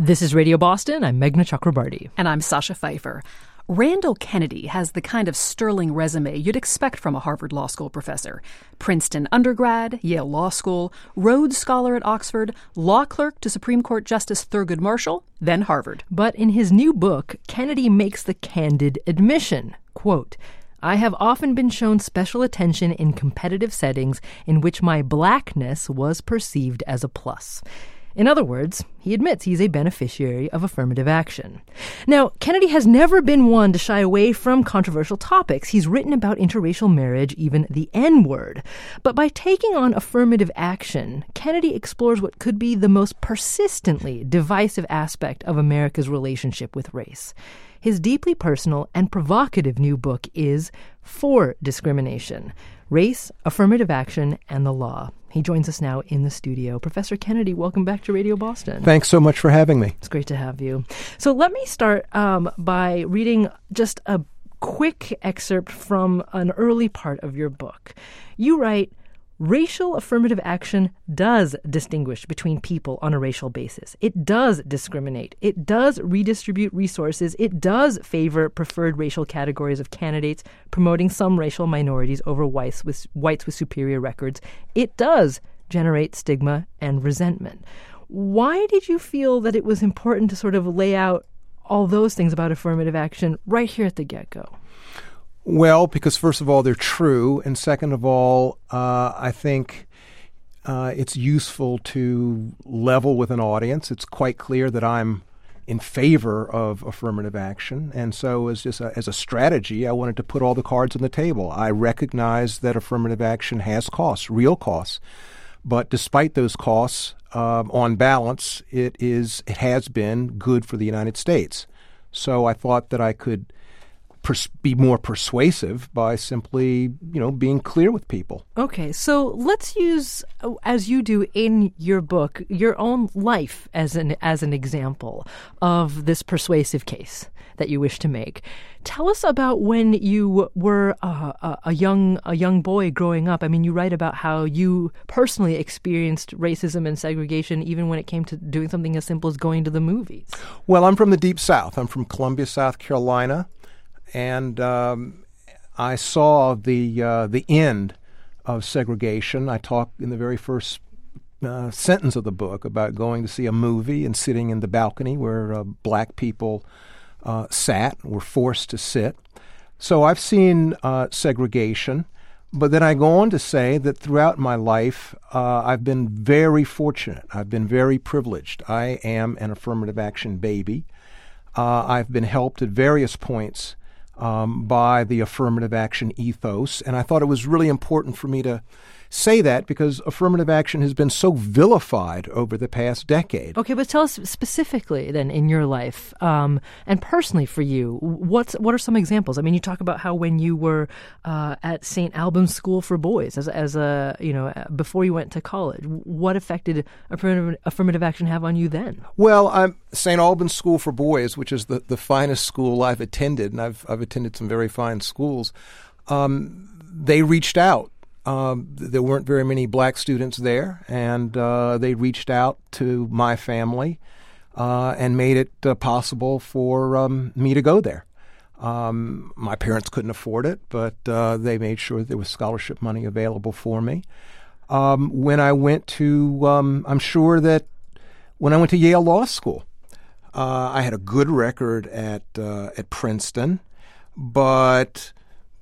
This is Radio Boston. I'm Meghna Chakrabarty. And I'm Sasha Pfeiffer. Randall Kennedy has the kind of sterling resume you'd expect from a Harvard Law School professor. Princeton undergrad, Yale Law School, Rhodes Scholar at Oxford, law clerk to Supreme Court Justice Thurgood Marshall, then Harvard. But in his new book, Kennedy makes the candid admission, quote, "I have often been shown special attention in competitive settings in which my blackness was perceived as a plus." In other words, he admits he's a beneficiary of affirmative action. Now, Kennedy has never been one to shy away from controversial topics. He's written about interracial marriage, even the N-word. But by taking on affirmative action, Kennedy explores what could be the most persistently divisive aspect of America's relationship with race. His deeply personal and provocative new book is For Discrimination: Race, Affirmative Action, and the Law. He joins us now in the studio. Professor Kennedy, welcome back to Radio Boston. Thanks so much for having me. It's great to have you. So let me start by reading just a quick excerpt from an early part of your book. You write, "Racial affirmative action does distinguish between people on a racial basis. It does discriminate. It does redistribute resources. It does favor preferred racial categories of candidates, promoting some racial minorities over whites with superior records. It does generate stigma and resentment." Why did you feel that it was important to sort of lay out all those things about affirmative action right here at the get-go? Well, because first of all, they're true. And second of all, I think it's useful to level with an audience. It's quite clear that I'm in favor of affirmative action. And so as a strategy, I wanted to put all the cards on the table. I recognize that affirmative action has costs, real costs. But despite those costs, on balance, it has been good for the United States. So I thought that I could be more persuasive by simply, being clear with people. Okay, so let's use, as you do in your book, your own life as an example of this persuasive case that you wish to make. Tell us about when you were a young boy growing up. I mean, you write about how you personally experienced racism and segregation even when it came to doing something as simple as going to the movies. Well, I'm from the Deep South. I'm from Columbia, South Carolina. And I saw the end of segregation. I talk in the very first sentence of the book about going to see a movie and sitting in the balcony where black people were forced to sit. So I've seen segregation. But then I go on to say that throughout my life, I've been very fortunate. I've been very privileged. I am an affirmative action baby. I've been helped at various points by the affirmative action ethos. And I thought it was really important for me to say that because affirmative action has been so vilified over the past decade. Okay, but tell us specifically then in your life and personally for you, what are some examples? I mean, you talk about how when you were at St. Albans School for Boys before you went to college, what effect did affirmative action have on you then? Well, St. Albans School for Boys, which is the finest school I've attended, and I've attended some very fine schools, they reached out. There weren't very many black students there, and they reached out to my family and made it possible for me to go there. My parents couldn't afford it, but they made sure there was scholarship money available for me. When I went to, I'm sure that when I went to Yale Law School, I had a good record at Princeton, but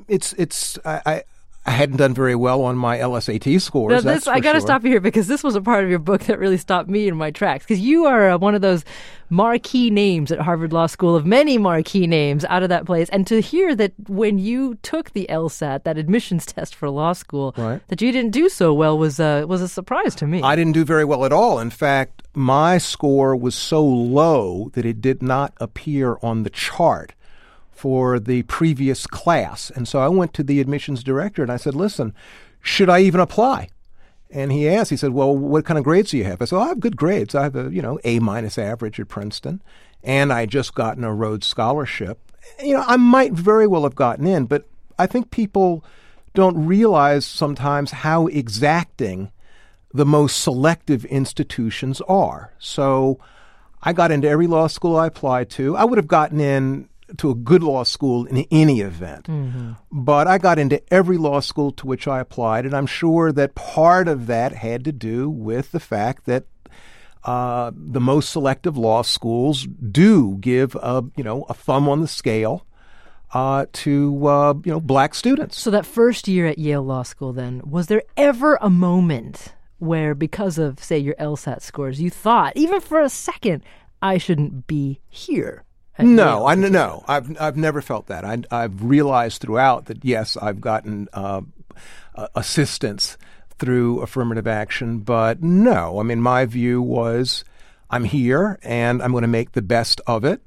I hadn't done very well on my LSAT scores. I got to stop you here because this was a part of your book that really stopped me in my tracks. Because you are one of those marquee names at Harvard Law School, of many marquee names out of that place. And to hear that when you took the LSAT, that admissions test for law school, right, that you didn't do so well was a surprise to me. I didn't do very well at all. In fact, my score was so low that it did not appear on the chart for the previous class. And so I went to the admissions director and I said, listen, should I even apply? And he said, well, what kind of grades do you have? I said, I have good grades. I have a, A- average at Princeton. And I had just gotten a Rhodes Scholarship. I might very well have gotten in, but I think people don't realize sometimes how exacting the most selective institutions are. So I got into every law school I applied to. I would have gotten in to a good law school in any event. Mm-hmm. But I got into every law school to which I applied, and I'm sure that part of that had to do with the fact that the most selective law schools do give a thumb on the scale to black students. So that first year at Yale Law School, then, was there ever a moment where, because of, say, your LSAT scores, you thought, even for a second, I shouldn't be here? No, I've never felt that. I've realized throughout that, yes, I've gotten assistance through affirmative action, but no. I mean, my view was I'm here and I'm going to make the best of it.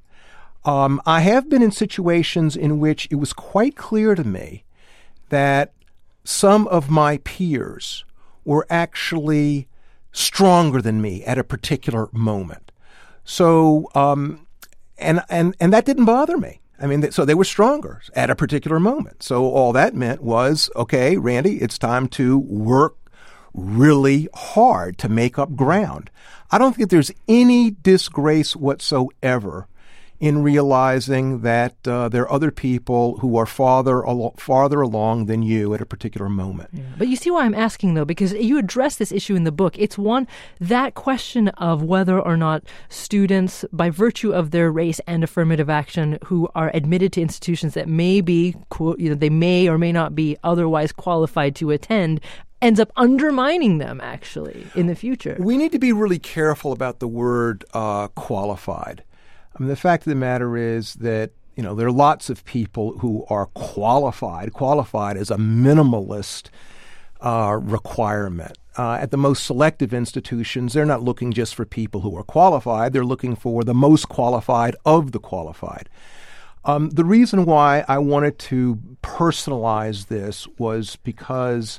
I have been in situations in which it was quite clear to me that some of my peers were actually stronger than me at a particular moment. So, and that didn't bother me. I mean, so they were stronger at a particular moment. So all that meant was, okay, Randy, it's time to work really hard to make up ground. I don't think there's any disgrace whatsoever in realizing that there are other people who are farther along than you at a particular moment. Yeah. But you see why I'm asking, though, because you address this issue in the book. It's that question of whether or not students, by virtue of their race and affirmative action, who are admitted to institutions that may be, they may or may not be otherwise qualified to attend, ends up undermining them, actually, in the future. We need to be really careful about the word qualified. I mean, the fact of the matter is that, there are lots of people who are qualified as a minimalist requirement. At the most selective institutions, they're not looking just for people who are qualified. They're looking for the most qualified of the qualified. The reason why I wanted to personalize this was because,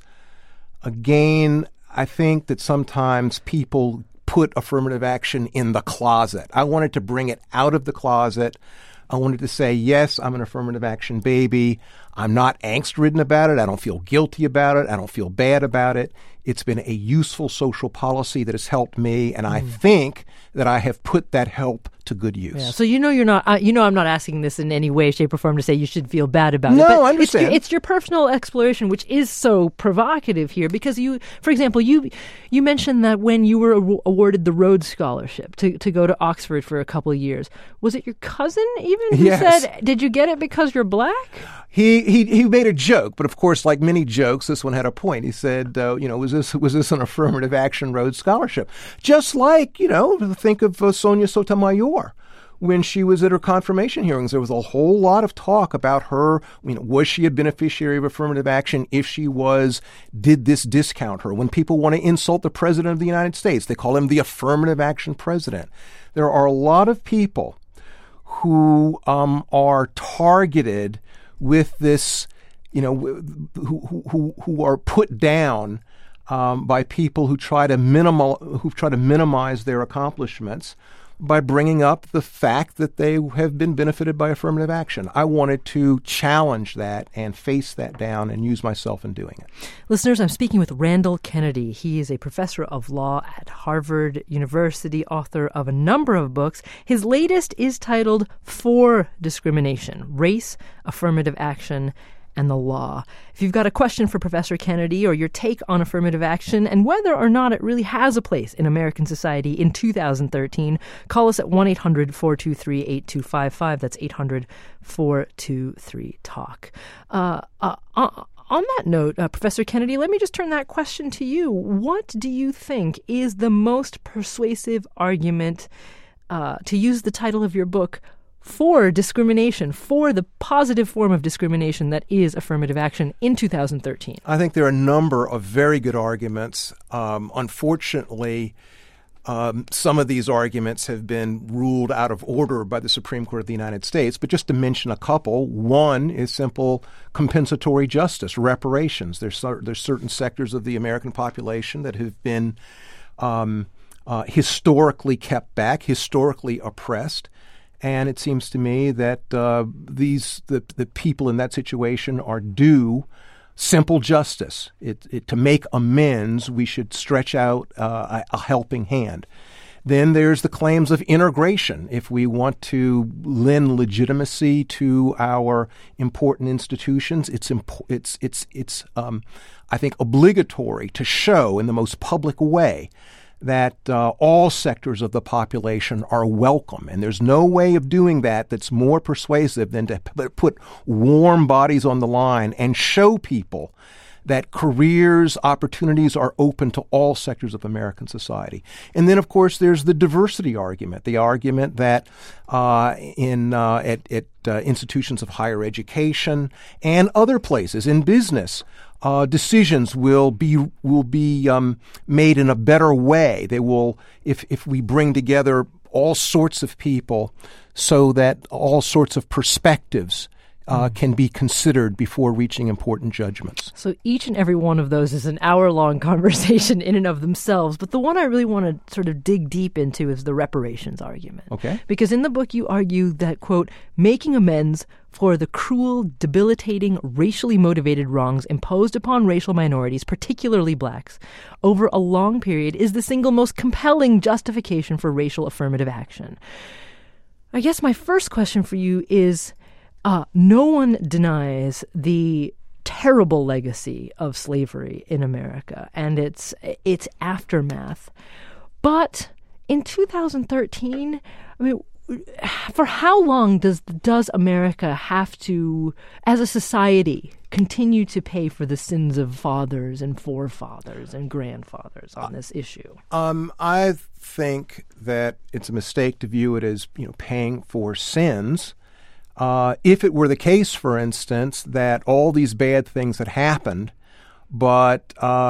again, I think that sometimes people put affirmative action in the closet. I wanted to bring it out of the closet. I wanted to say, yes, I'm an affirmative action baby. I'm not angst-ridden about it. I don't feel guilty about it. I don't feel bad about it. It's been a useful social policy that has helped me, and I think that I have put that help to good use. Yeah. So you're not. I'm not asking this in any way, shape, or form to say you should feel bad about it. No, I understand. It's your personal exploration, which is so provocative here, because for example, you mentioned that when you were awarded the Rhodes Scholarship to go to Oxford for a couple of years, was it your cousin even who said, "Did you get it because you're black"? He made a joke, but of course, like many jokes, this one had a point. He said, was this an affirmative action Rhodes Scholarship? Just like, think of Sonia Sotomayor. When she was at her confirmation hearings, there was a whole lot of talk about her. Was she a beneficiary of affirmative action? If she was, did this discount her? When people want to insult the president of the United States, they call him the affirmative action president. There are a lot of people who are targeted with this, who are put down by people who try to minimize their accomplishments by bringing up the fact that they have been benefited by affirmative action. I wanted to challenge that and face that down and use myself in doing it. Listeners, I'm speaking with Randall Kennedy. He is a professor of law at Harvard University, author of a number of books. His latest is titled For Discrimination: Race, Affirmative Action, and the Law. If you've got a question for Professor Kennedy or your take on affirmative action and whether or not it really has a place in American society in 2013, call us at 1-800-423-8255. That's 800-423-TALK. On that note, Professor Kennedy, let me just turn that question to you. What do you think is the most persuasive argument, to use the title of your book, for discrimination, for the positive form of discrimination that is affirmative action in 2013? I think there are a number of very good arguments. Unfortunately, some of these arguments have been ruled out of order by the Supreme Court of the United States. But just to mention a couple, one is simple compensatory justice, reparations. There's certain sectors of the American population that have been historically kept back, historically oppressed. And it seems to me that the people in that situation are due simple justice. To make amends, we should stretch out a helping hand. Then there's the claims of integration. If we want to lend legitimacy to our important institutions, it's I think obligatory to show in the most public way that all sectors of the population are welcome. And there's no way of doing that that's more persuasive than to put warm bodies on the line and show people that careers, opportunities are open to all sectors of American society. And then, of course, there's the diversity argument, the argument that at institutions of higher education and other places in business, decisions will be made in a better way. They will, if we bring together all sorts of people so that all sorts of perspectives can be considered before reaching important judgments. So each and every one of those is an hour-long conversation in and of themselves. But the one I really want to sort of dig deep into is the reparations argument. Okay. Because in the book you argue that, quote, making amends for the cruel, debilitating, racially motivated wrongs imposed upon racial minorities, particularly blacks, over a long period is the single most compelling justification for racial affirmative action. I guess my first question for you is, no one denies the terrible legacy of slavery in America and its aftermath. But in 2013, I mean, for how long does America have to, as a society, continue to pay for the sins of fathers and forefathers and grandfathers on this issue? I think that it's a mistake to view it as, paying for sins. If it were the case, for instance, that all these bad things had happened, but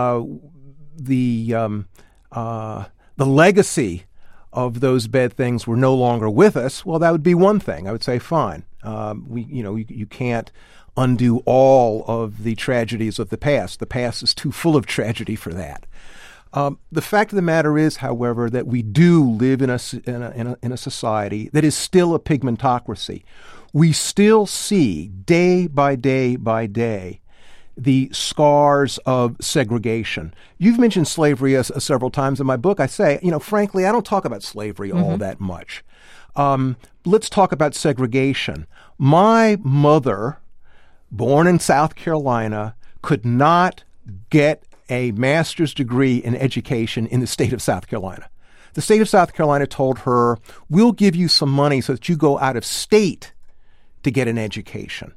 the legacy of those bad things were no longer with us, well, that would be one thing. I would say, fine. You can't undo all of the tragedies of the past. The past is too full of tragedy for that. The fact of the matter is, however, that we do live in a society that is still a pigmentocracy. We still see day by day by day the scars of segregation. You've mentioned slavery several times in my book. I say, frankly, I don't talk about slavery all that much. Let's talk about segregation. My mother, born in South Carolina, could not get a master's degree in education in the state of South Carolina. The state of South Carolina told her, we'll give you some money so that you go out of state to get an education.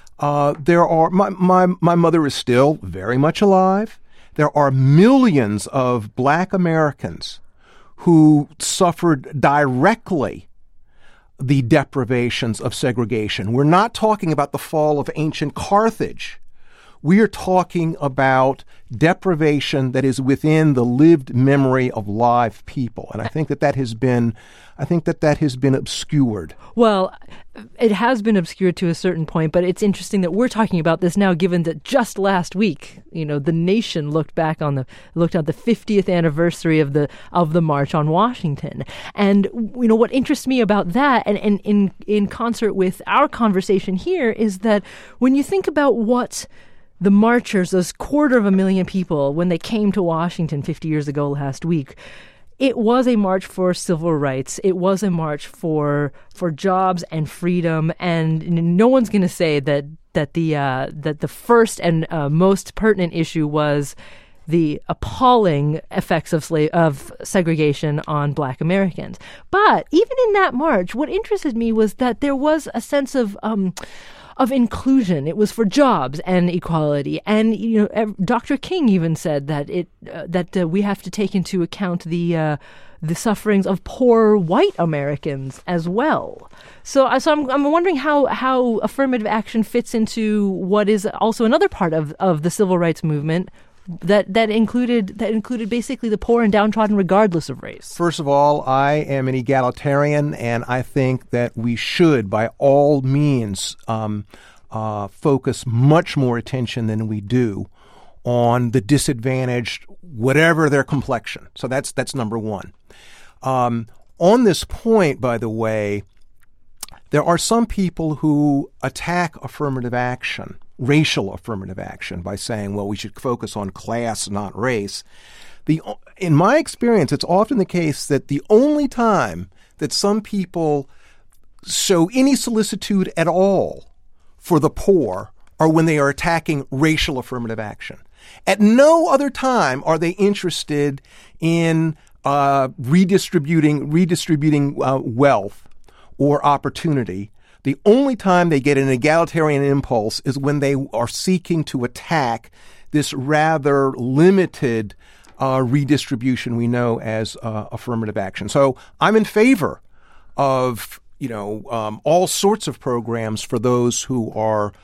My mother is still very much alive. There are millions of black Americans who suffered directly the deprivations of segregation. We're not talking about the fall of ancient Carthage. We are talking about deprivation that is within the lived memory of live people. And I think that has been obscured. Well, it has been obscured to a certain point, but it's interesting that we're talking about this now, given that just last week, the nation looked at the 50th anniversary of the March on Washington. And what interests me about that, and in concert with our conversation here, is that when you think about what the marchers, those 250,000 people, when they came to Washington 50 years ago last week, it was a march for civil rights. It was a march for jobs and freedom. And no one's going to say that the first and most pertinent issue was the appalling effects of segregation on black Americans. But even in that march, what interested me was that there was a sense of inclusion. It was for jobs and equality. And Dr. King even said that we have to take into account the sufferings of poor white Americans as well. So I'm wondering how affirmative action fits into what is also another part of the civil rights movement that included basically the poor and downtrodden regardless of race. First of all, I am an egalitarian, and I think that we should, by all means, focus much more attention than we do on the disadvantaged, whatever their complexion. So that's number one. On this point, by the way, there are some people who attack affirmative action, racial affirmative action, by saying, well, we should focus on class, not race. In my experience, it's often the case that the only time that some people show any solicitude at all for the poor are when they are attacking racial affirmative action. At no other time are they interested in redistributing wealth or opportunity. The only time they get an egalitarian impulse is when they are seeking to attack this rather limited redistribution we know as affirmative action. So I'm in favor of all sorts of programs for those who are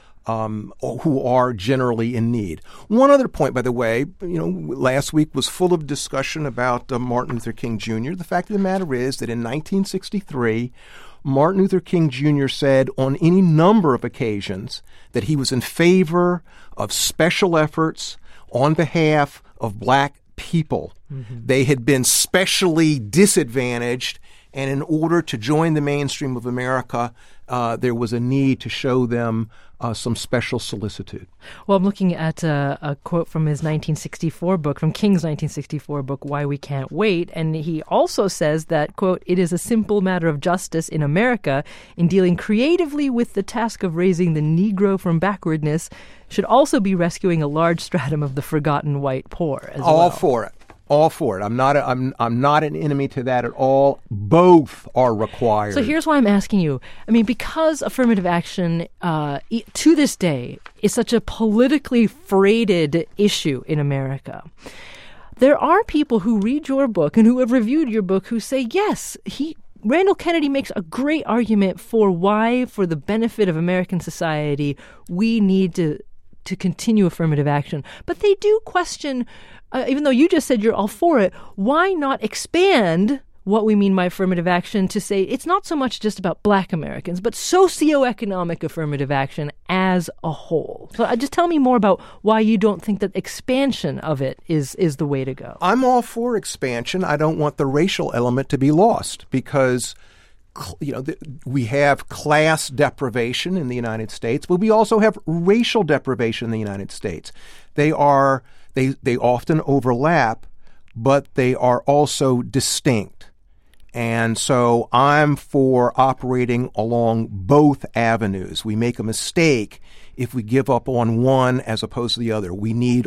generally in need. One other point, by the way, last week was full of discussion about Martin Luther King Jr. The fact of the matter is that in 1963, Martin Luther King Jr. said on any number of occasions that he was in favor of special efforts on behalf of black people. Mm-hmm. They had been specially disadvantaged, and in order to join the mainstream of America, there was a need to show them some special solicitude. Well, I'm looking at a quote from his 1964 book, from King's 1964 book, Why We Can't Wait, and he also says that, quote, "It is a simple matter of justice in America in dealing creatively with the task of raising the Negro from backwardness should also be rescuing a large stratum of the forgotten white poor as well." All for it. All for it. I'm not an enemy to that at all. Both are required. So here's why I'm asking you. I mean, because affirmative action to this day is such a politically freighted issue in America, there are people who read your book and who have reviewed your book who say, yes, Randall Kennedy makes a great argument for why, for the benefit of American society, we need to continue affirmative action. But they do question, even though you just said you're all for it, why not expand what we mean by affirmative action to say it's not so much just about black Americans, but socioeconomic affirmative action as a whole? So just tell me more about why you don't think that expansion of it is the way to go. I'm all for expansion. I don't want the racial element to be lost because we have class deprivation in the United States, but we also have racial deprivation in the United States. They often overlap, but they are also distinct. And so I'm for operating along both avenues. We make a mistake if we give up on one as opposed to the other. We need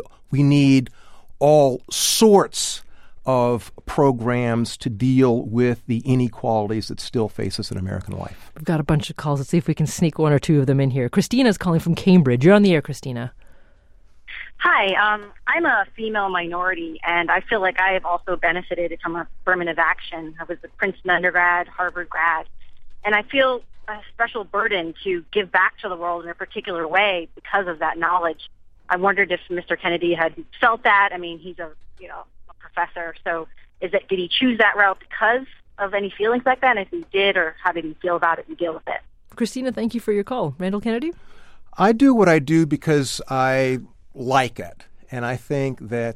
all sorts of programs to deal with the inequalities that still face us in American life. We've got a bunch of calls. Let's see if we can sneak one or two of them in here. Christina's calling from Cambridge. You're on the air, Christina. Hi, I'm a female minority, and I feel like I have also benefited from affirmative action. I was a Princeton undergrad, Harvard grad, and I feel a special burden to give back to the world in a particular way because of that knowledge. I wondered if Mr. Kennedy had felt that. I mean, he's a professor, so did he choose that route because of any feelings like that? And if he did, or how did he feel about it and deal with it? Christina, thank you for your call. Randall Kennedy? I do what I do because I like it, and I think that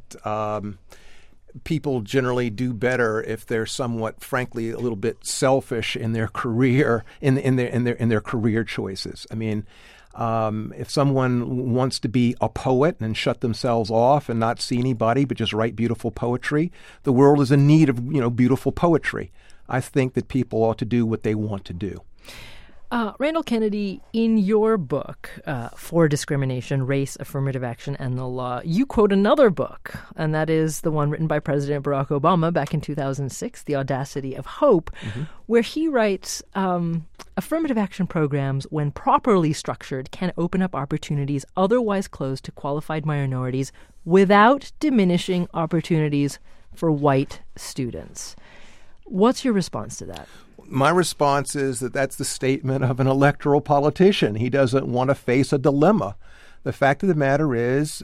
people generally do better if they're somewhat, frankly, a little bit selfish in their career, in their career choices. I mean, if someone wants to be a poet and shut themselves off and not see anybody but just write beautiful poetry, the world is in need of beautiful poetry. I think that people ought to do what they want to do. Randall Kennedy, in your book, For Discrimination, Race, Affirmative Action, and the Law, you quote another book, and that is the one written by President Barack Obama back in 2006, The Audacity of Hope, where he writes, affirmative action programs, when properly structured, can open up opportunities otherwise closed to qualified minorities without diminishing opportunities for white students. What's your response to that? My response is that that's the statement of an electoral politician. He doesn't want to face a dilemma. The fact of the matter is,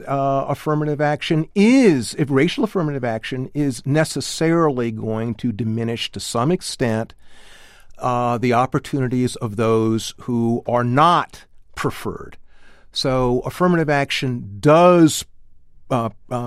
if racial affirmative action is necessarily going to diminish to some extent the opportunities of those who are not preferred. So affirmative action does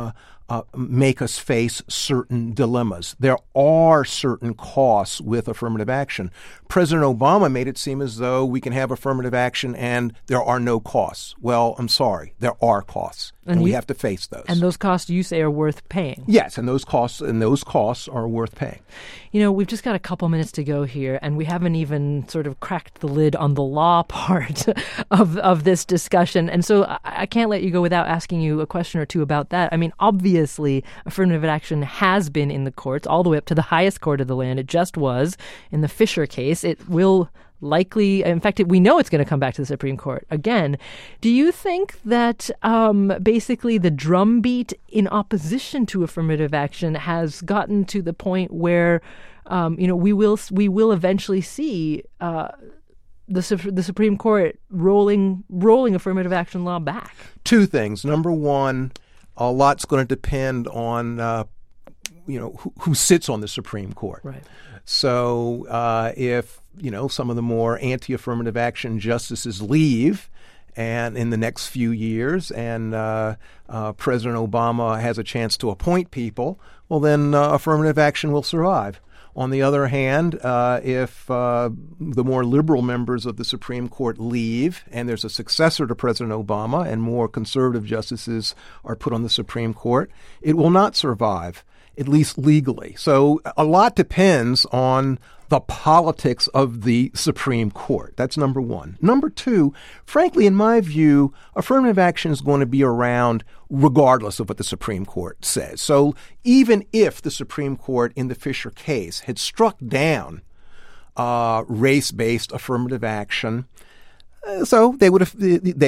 make us face certain dilemmas. There are certain costs with affirmative action. President Obama made it seem as though we can have affirmative action and there are no costs. Well, I'm sorry, there are costs, and we have to face those. And those costs, you say, are worth paying. Yes, and those costs are worth paying. You know, we've just got a couple minutes to go here, and we haven't even sort of cracked the lid on the law part of this discussion. And so I can't let you go without asking you a question or two about that. I mean, obviously, affirmative action has been in the courts all the way up to the highest court of the land. It just was in the Fisher case. It will likely, in fact, we know it's going to come back to the Supreme Court again. Do you think that basically the drumbeat in opposition to affirmative action has gotten to the point where, we will eventually see the Supreme Court rolling affirmative action law back? Two things. Number one, a lot's going to depend on who sits on the Supreme Court. Right. So if some of the more anti-affirmative action justices leave, and in the next few years, and President Obama has a chance to appoint people, well, then affirmative action will survive. On the other hand, if the more liberal members of the Supreme Court leave and there's a successor to President Obama and more conservative justices are put on the Supreme Court, it will not survive, at least legally. So a lot depends on the politics of the Supreme Court. That's number one. Number two, frankly, in my view, affirmative action is going to be around regardless of what the Supreme Court says. So even if the Supreme Court in the Fisher case had struck down race-based affirmative action, so they would have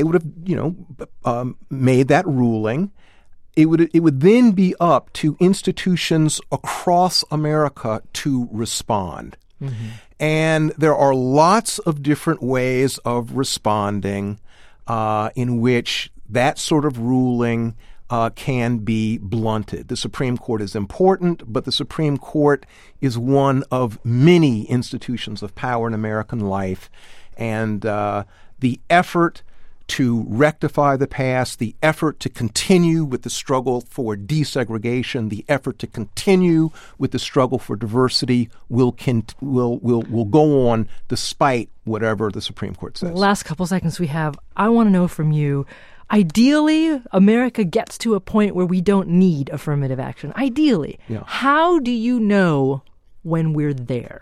made that ruling. It would then be up to institutions across America to respond. Mm-hmm. And there are lots of different ways of responding in which that sort of ruling can be blunted. The Supreme Court is important, but the Supreme Court is one of many institutions of power in American life. And the effort to rectify the past, the effort to continue with the struggle for desegregation, the effort to continue with the struggle for diversity will go on despite whatever the Supreme Court says. Last couple seconds we have. I want to know from you, ideally, America gets to a point where we don't need affirmative action. Ideally. Yeah. How do you know when we're there?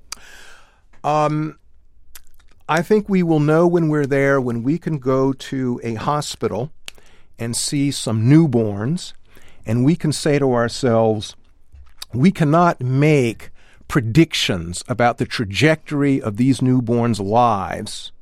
I think we will know when we're there when we can go to a hospital and see some newborns, and we can say to ourselves, we cannot make predictions about the trajectory of these newborns' lives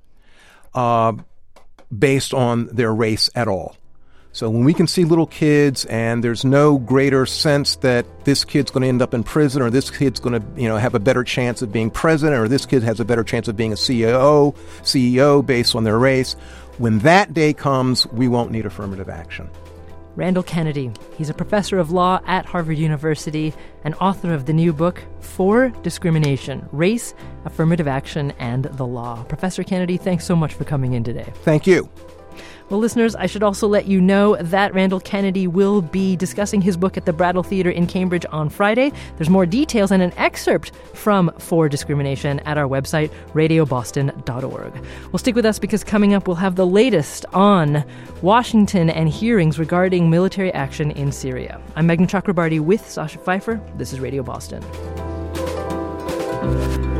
based on their race at all. So when we can see little kids and there's no greater sense that this kid's going to end up in prison, or this kid's going to, have a better chance of being president, or this kid has a better chance of being a CEO based on their race, when that day comes, we won't need affirmative action. Randall Kennedy. He's a professor of law at Harvard University and author of the new book, For Discrimination: Race, Affirmative Action, and the Law. Professor Kennedy, thanks so much for coming in today. Thank you. Well, listeners, I should also let you know that Randall Kennedy will be discussing his book at the Brattle Theater in Cambridge on Friday. There's more details and an excerpt from For Discrimination at our website, radioboston.org. Well, stick with us because coming up we'll have the latest on Washington and hearings regarding military action in Syria. I'm Megan Chakrabarty with Sasha Pfeiffer. This is Radio Boston.